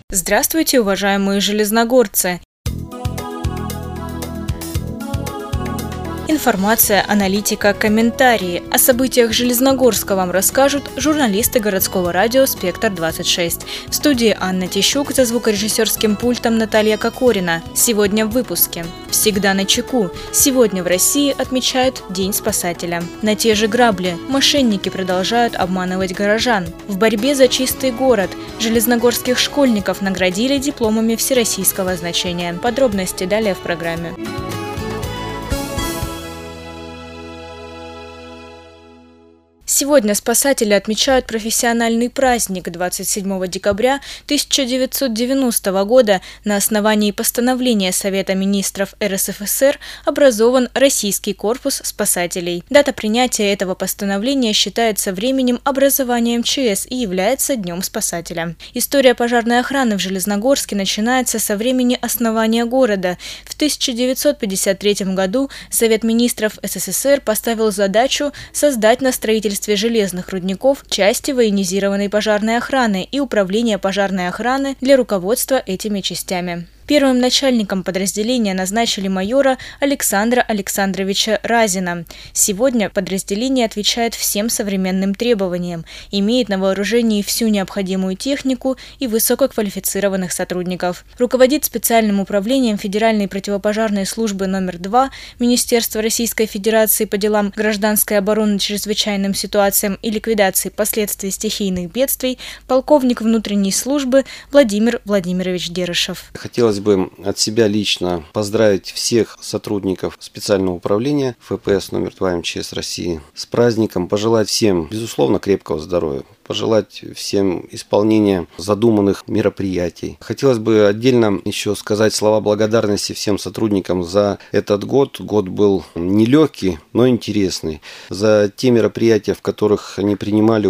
Здравствуйте, уважаемые железногорцы! Информация, аналитика, комментарии. О событиях Железногорска вам расскажут журналисты городского радио «Спектр-26». В студии Анна Тищук, за звукорежиссерским пультом Наталья Кокорина. Сегодня в выпуске. Всегда начеку. Сегодня в России отмечают День спасателя. На те же грабли. Мошенники продолжают обманывать горожан. В борьбе за чистый город. Железногорских школьников наградили дипломами всероссийского значения. Подробности далее в программе. Сегодня спасатели отмечают профессиональный праздник. 27 декабря 1990 года на основании постановления Совета министров РСФСР образован Российский корпус спасателей. Дата принятия этого постановления считается временем образования МЧС и является Днем спасателя. История пожарной охраны в Железногорске начинается со времени основания города. В 1953 году Совет министров СССР поставил задачу создать на строительстве железных рудников части военизированной пожарной охраны и управления пожарной охраны для руководства этими частями. Первым начальником подразделения назначили майора Александра Александровича Разина. Сегодня подразделение отвечает всем современным требованиям, имеет на вооружении всю необходимую технику и высококвалифицированных сотрудников. Руководит специальным управлением Федеральной противопожарной службы номер 2 Министерства Российской Федерации по делам гражданской обороны, чрезвычайным ситуациям и ликвидации последствий стихийных бедствий полковник внутренней службы Владимир Владимирович Дерышев. Хотелось бы от себя лично поздравить всех сотрудников специального управления ФПС номер 2 МЧС России с праздником, пожелать всем, безусловно, крепкого здоровья, пожелать всем исполнения задуманных мероприятий. Хотелось бы отдельно еще сказать слова благодарности всем сотрудникам за этот год. Год был нелегкий, но интересный. За те мероприятия, в которых они принимали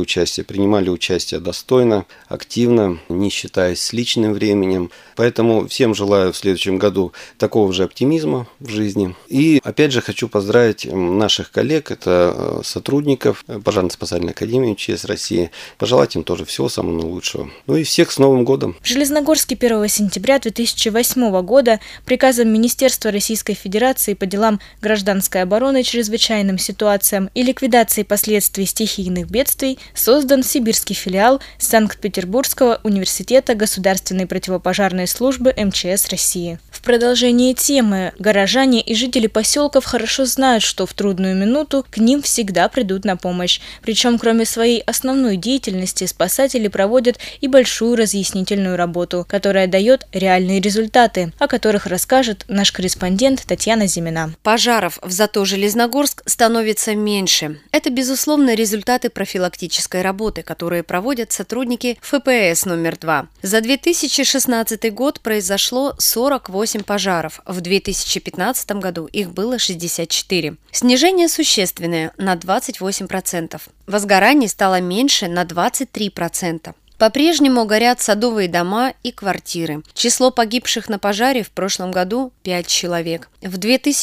участие достойно, активно, не считаясь с личным временем. Поэтому всем желаю в следующем году такого же оптимизма в жизни. И опять же хочу поздравить наших коллег, это сотрудников Пожарно-спасательной академии МЧС России. Пожелать им тоже всего самого лучшего. Ну и всех с Новым годом! В Железногорске 1 сентября 2008 года приказом Министерства Российской Федерации по делам гражданской обороны, чрезвычайным ситуациям и ликвидации последствий стихийных бедствий создан сибирский филиал Санкт-Петербургского университета Государственной противопожарной службы МЧС России. В продолжении темы горожане и жители поселков хорошо знают, что в трудную минуту к ним всегда придут на помощь. Причем, кроме своей основной деятельности, спасатели проводят и большую разъяснительную работу, которая дает реальные результаты, о которых расскажет наш корреспондент Татьяна Зимина. Пожаров в зато Железногорск становится меньше. Это, безусловно, результаты профилактической работы, которые проводят сотрудники ФПС номер 2. За 2016 год произошло 48 пожаров. В 2015 году их было 64. Снижение существенное на 28%. Возгораний стало меньше на 23%. По-прежнему горят садовые дома и квартиры. Число погибших на пожаре в прошлом году – 5 человек. В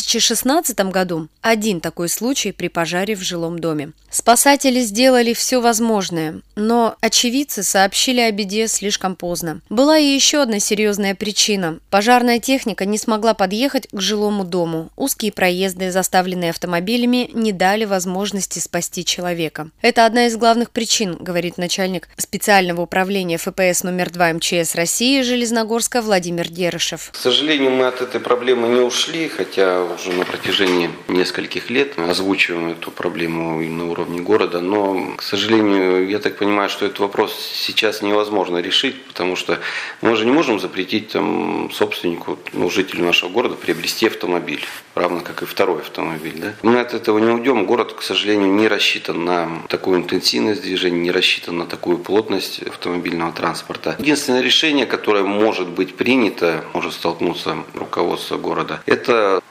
2016 году один такой случай при пожаре в жилом доме. Спасатели сделали все возможное, но очевидцы сообщили о беде слишком поздно. Была и еще одна серьезная причина. Пожарная техника не смогла подъехать к жилому дому. Узкие проезды, заставленные автомобилями, не дали возможности спасти человека. Это одна из главных причин, говорит начальник специального управления ФПС номер 2 МЧС России Железногорска Владимир Дерышев. К сожалению, мы от этой проблемы не ушли, хотя уже на протяжении нескольких лет мы озвучиваем эту проблему и на уровне города, но, к сожалению, я так понимаю, что этот вопрос сейчас невозможно решить, потому что мы же не можем запретить собственнику, жителю нашего города приобрести автомобиль, равно как и второй автомобиль. Да? Мы от этого не уйдем. Город, к сожалению, не рассчитан на такую интенсивность движения, не рассчитан на такую плотность автомобильного транспорта. Единственное решение, которое может быть принято, может столкнуться руководство города, это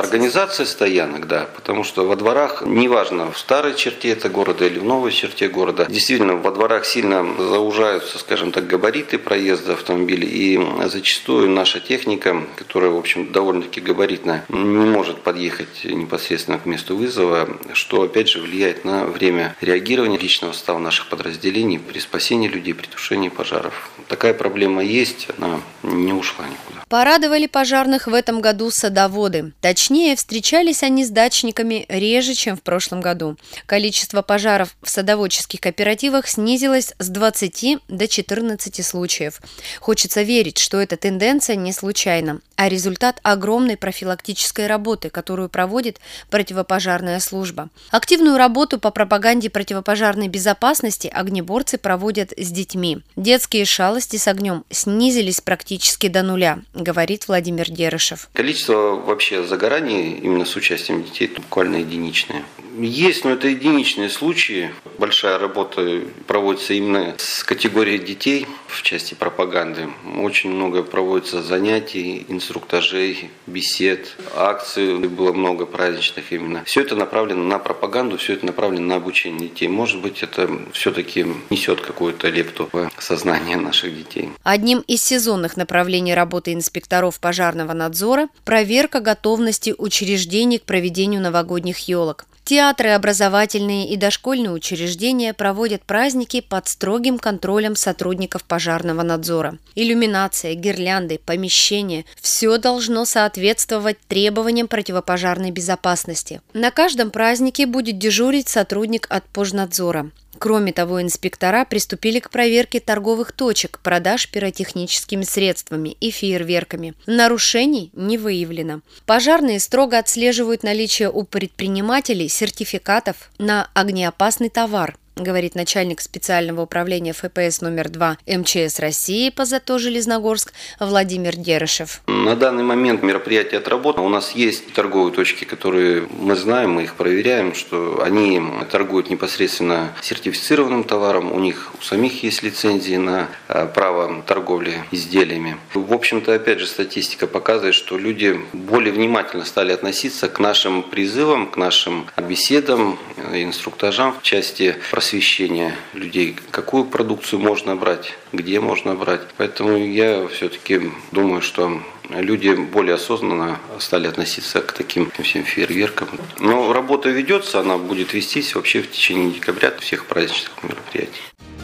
Организация стоянок, да, потому что во дворах, неважно, в старой черте это города или в новой черте города, действительно во дворах сильно заужаются, скажем так, габариты проезда автомобилей, и зачастую наша техника, которая, в общем, довольно-таки габаритная, не может подъехать непосредственно к месту вызова, что, опять же, влияет на время реагирования личного состава наших подразделений при спасении людей, при тушении пожаров. Такая проблема есть, она не ушла никуда. Порадовали пожарных в этом году садоводы. Точнее, встречались они с дачниками реже, чем в прошлом году. Количество пожаров в садоводческих кооперативах снизилось с 20 до 14 случаев. Хочется верить, что эта тенденция не случайна, а результат огромной профилактической работы, которую проводит противопожарная служба. Активную работу по пропаганде противопожарной безопасности огнеборцы проводят с детьми. Детские шалости с огнем снизились практически до нуля, говорит Владимир Дерышев. Количество вообще загораний именно с участием детей буквально единичное. Есть, но это единичные случаи. Большая работа проводится именно с категорией детей в части пропаганды. Очень много проводится занятий, инструктажей, бесед, акций. Было много праздничных именно. Все это направлено на пропаганду, все это направлено на обучение детей. Может быть, это все-таки несет какую-то лепту в сознание наших детей. Одним из сезонных направлений работы инспекторов пожарного надзора – проверка готовности учреждений к проведению новогодних елок. Театры, образовательные и дошкольные учреждения проводят праздники под строгим контролем сотрудников пожарного надзора. Иллюминация, гирлянды, помещения – все должно соответствовать требованиям противопожарной безопасности. На каждом празднике будет дежурить сотрудник от пожнадзора. Кроме того, инспектора приступили к проверке торговых точек продаж пиротехническими средствами и фейерверками. Нарушений не выявлено. Пожарные строго отслеживают наличие у предпринимателей сертификатов на огнеопасный товар, говорит начальник специального управления ФПС номер 2 МЧС России по ЗАТО Железногорск Владимир Дерышев. На данный момент мероприятие отработано. У нас есть торговые точки, которые мы знаем, мы их проверяем, что они торгуют непосредственно сертифицированным товаром, у них у самих есть лицензии на право торговли изделиями. В общем-то, опять же, статистика показывает, что люди более внимательно стали относиться к нашим призывам, к нашим беседам, инструктажам в части просвещения людей, какую продукцию можно брать, где можно брать. Поэтому я все-таки думаю, что люди более осознанно стали относиться к таким всем фейерверкам. Но работа ведется, она будет вестись вообще в течение декабря всех праздничных мероприятий.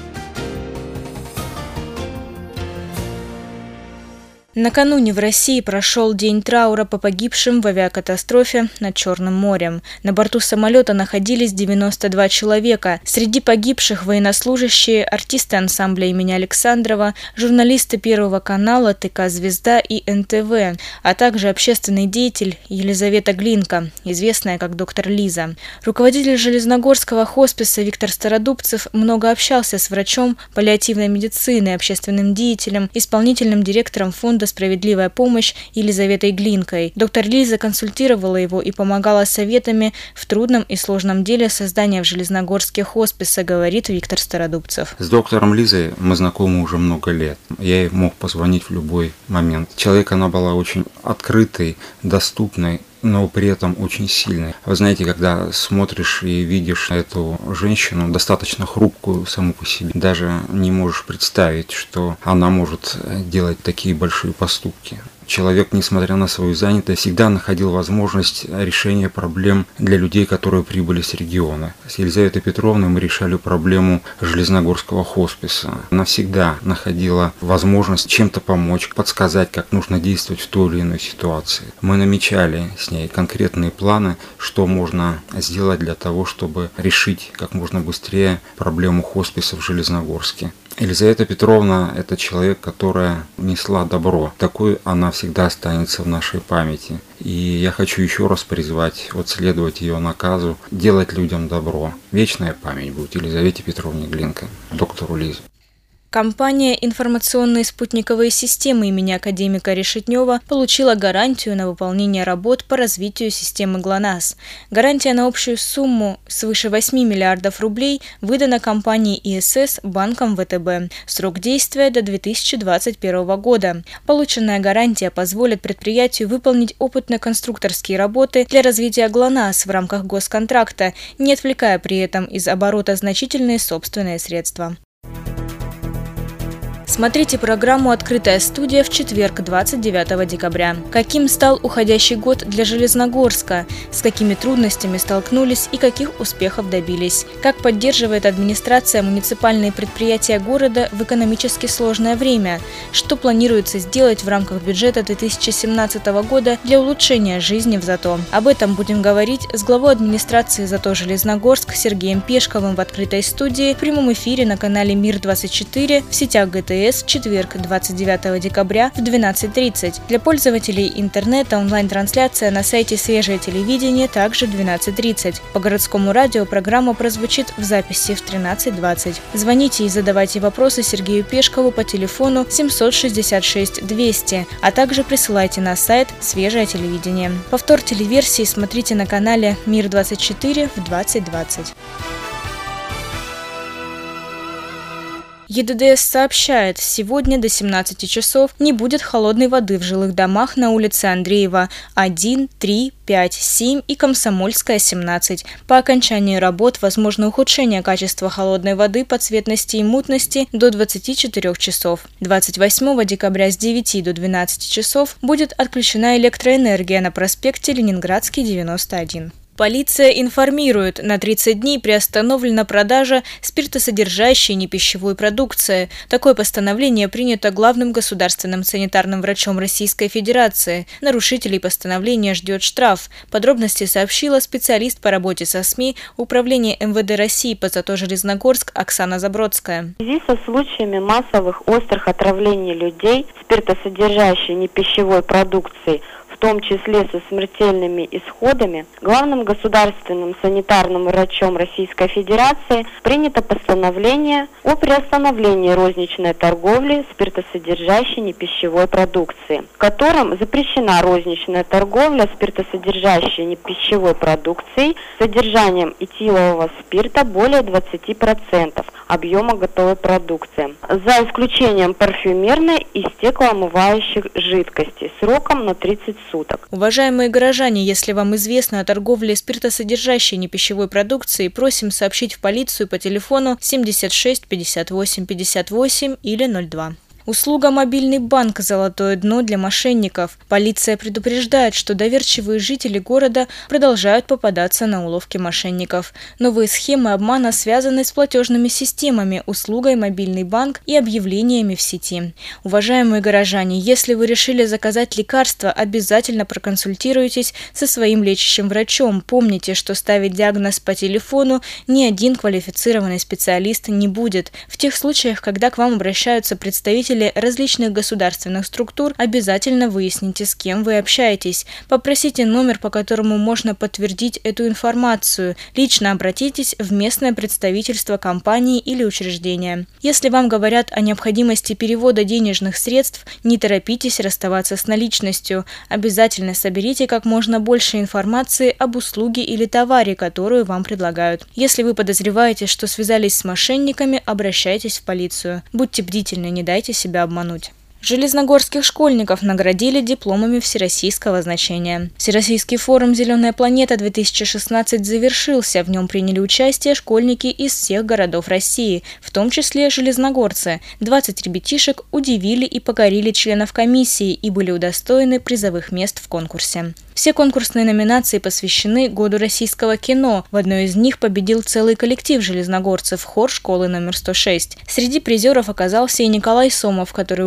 Накануне в России прошел день траура по погибшим в авиакатастрофе над Черным морем. На борту самолета находились 92 человека. Среди погибших военнослужащие, артисты ансамбля имени Александрова, журналисты Первого канала, ТК «Звезда» и НТВ, а также общественный деятель Елизавета Глинка, известная как доктор Лиза. Руководитель Железногорского хосписа Виктор Стародубцев много общался с врачом паллиативной медицины, общественным деятелем, исполнительным директором фонда «Справедливая помощь» Елизаветой Глинкой. Доктор Лиза консультировала его и помогала советами в трудном и сложном деле создания в Железногорске хосписа, говорит Виктор Стародубцев. С доктором Лизой мы знакомы уже много лет. Я ей мог позвонить в любой момент. Человек, она была очень открытой, доступной, но при этом очень сильной. Вы знаете, когда смотришь и видишь эту женщину, достаточно хрупкую саму по себе, даже не можешь представить, что она может делать такие большие поступки. Человек, несмотря на свою занятость, всегда находил возможность решения проблем для людей, которые прибыли с региона. С Елизаветой Петровной мы решали проблему Железногорского хосписа. Она всегда находила возможность чем-то помочь, подсказать, как нужно действовать в той или иной ситуации. Мы намечали с ней конкретные планы, что можно сделать для того, чтобы решить как можно быстрее проблему хосписа в Железногорске. Елизавета Петровна – это человек, которая несла добро. Такой она всегда останется в нашей памяти. И я хочу еще раз призвать следовать ее наказу, делать людям добро. Вечная память будет Елизавете Петровне Глинка, доктору Лизе. Компания «Информационные спутниковые системы» имени академика Решетнева получила гарантию на выполнение работ по развитию системы ГЛОНАСС. Гарантия на общую сумму свыше 8 миллиардов рублей выдана компании ИСС банком ВТБ. Срок действия до 2021 года. Полученная гарантия позволит предприятию выполнить опытно-конструкторские работы для развития ГЛОНАСС в рамках госконтракта, не отвлекая при этом из оборота значительные собственные средства. Смотрите программу «Открытая студия» в четверг, 29 декабря. Каким стал уходящий год для Железногорска? С какими трудностями столкнулись и каких успехов добились? Как поддерживает администрация муниципальные предприятия города в экономически сложное время? Что планируется сделать в рамках бюджета 2017 года для улучшения жизни в ЗАТО? Об этом будем говорить с главой администрации ЗАТО Железногорск Сергеем Пешковым в «Открытой студии» в прямом эфире на канале «Мир-24» в сетях ГТС в четверг, 29 декабря в 12:30. Для пользователей интернета онлайн-трансляция на сайте «Свежее телевидение» также в 12:30. По городскому радио программа прозвучит в записи в 13:20. Звоните и задавайте вопросы Сергею Пешкову по телефону 766 200, а также присылайте на сайт «Свежее телевидение». Повтор телеверсии смотрите на канале «Мир-24» в 20:20. ЕДДС сообщает, сегодня до 17 часов не будет холодной воды в жилых домах на улице Андреева 1, 3, 5, 7 и Комсомольская, 17. По окончании работ возможно ухудшение качества холодной воды по цветности и мутности до 24 часов. 28 декабря с 9 до 12 часов будет отключена электроэнергия на проспекте Ленинградский, 91. Полиция информирует, на 30 дней приостановлена продажа спиртосодержащей непищевой продукции. Такое постановление принято главным государственным санитарным врачом Российской Федерации. Нарушителей постановления ждет штраф. Подробности сообщила специалист по работе со СМИ Управления МВД России по ЗАТО Железногорск Оксана Забродская. В связи со случаями массовых острых отравлений людей спиртосодержащей непищевой продукцией, в том числе со смертельными исходами, главным государственным санитарным врачом Российской Федерации принято постановление о приостановлении розничной торговли спиртосодержащей непищевой продукции, в котором запрещена розничная торговля спиртосодержащей непищевой продукцией с содержанием этилового спирта более 20% объема готовой продукции, за исключением парфюмерной и стеклоомывающих жидкостей сроком на 30 суток. Уважаемые горожане, если вам известно о торговле спиртосодержащей непищевой продукцией, просим сообщить в полицию по телефону 76 58 58 или 02. Услуга «Мобильный банк» – золотое дно для мошенников. Полиция предупреждает, что доверчивые жители города продолжают попадаться на уловки мошенников. Новые схемы обмана связаны с платежными системами, услугой «Мобильный банк» и объявлениями в сети. Уважаемые горожане, если вы решили заказать лекарства, обязательно проконсультируйтесь со своим лечащим врачом. Помните, что ставить диагноз по телефону ни один квалифицированный специалист не будет. В тех случаях, когда к вам обращаются представители различных государственных структур, обязательно выясните, с кем вы общаетесь. Попросите номер, по которому можно подтвердить эту информацию. Лично обратитесь в местное представительство компании или учреждения. Если вам говорят о необходимости перевода денежных средств, не торопитесь расставаться с наличностью. Обязательно соберите как можно больше информации об услуге или товаре, которую вам предлагают. Если вы подозреваете, что связались с мошенниками, обращайтесь в полицию. Будьте бдительны, не дайте себя обмануть. Железногорских школьников наградили дипломами всероссийского значения. Всероссийский форум «Зеленая планета-2016» завершился. В нем приняли участие школьники из всех городов России, в том числе железногорцы. 20 ребятишек удивили и покорили членов комиссии и были удостоены призовых мест в конкурсе. Все конкурсные номинации посвящены Году российского кино. В одной из них победил целый коллектив железногорцев, хор школы номер 106. Среди призеров оказался и Николай Сомов, который уже 4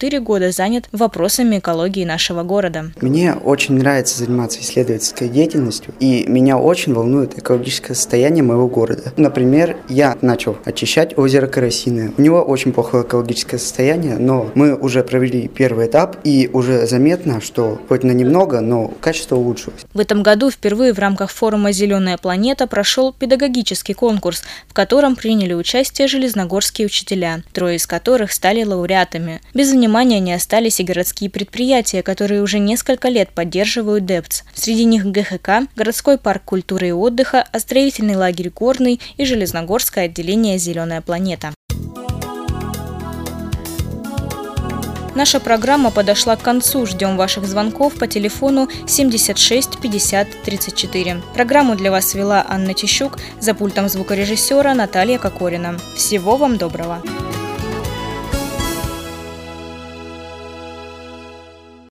4 года занят вопросами экологии нашего города. Мне очень нравится заниматься исследовательской деятельностью, и меня очень волнует экологическое состояние моего города. Например, я начал очищать озеро Карасиное. У него очень плохое экологическое состояние, но мы уже провели первый этап, и уже заметно, что хоть на немного, но качество улучшилось. В этом году впервые в рамках форума «Зеленая планета» прошел педагогический конкурс, в котором приняли участие железногорские учителя, 3 из которых стали лауреатами. Без внимания не остались и городские предприятия, которые уже несколько лет поддерживают ДЭПЦ. Среди них ГХК, городской парк культуры и отдыха, оздоровительный лагерь «Горный» и железногорское отделение «Зеленая планета». Наша программа подошла к концу. Ждем ваших звонков по телефону 76 50 34. Программу для вас вела Анна Тищук, за пультом звукорежиссера Наталья Кокорина. Всего вам доброго!